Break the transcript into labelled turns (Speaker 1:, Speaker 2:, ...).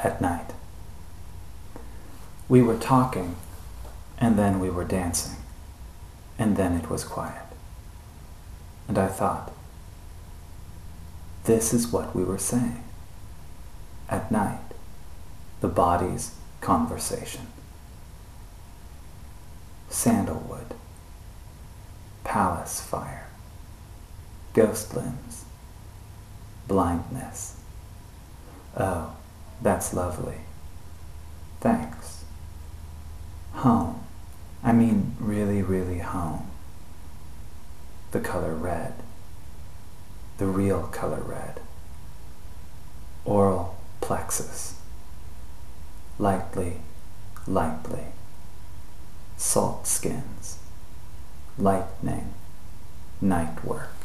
Speaker 1: at night. We were talking, and then we were dancing, and then it was quiet. And I thought, this is what we were saying. At night, the body's conversation. Sandalwood, palace fire, ghost limbs, blindness. Oh, that's lovely. Thanks. Home. I mean really, really home. The color red. The real color red. Oral plexus. Lightly, lightly. Salt skins. Lightning. Night work.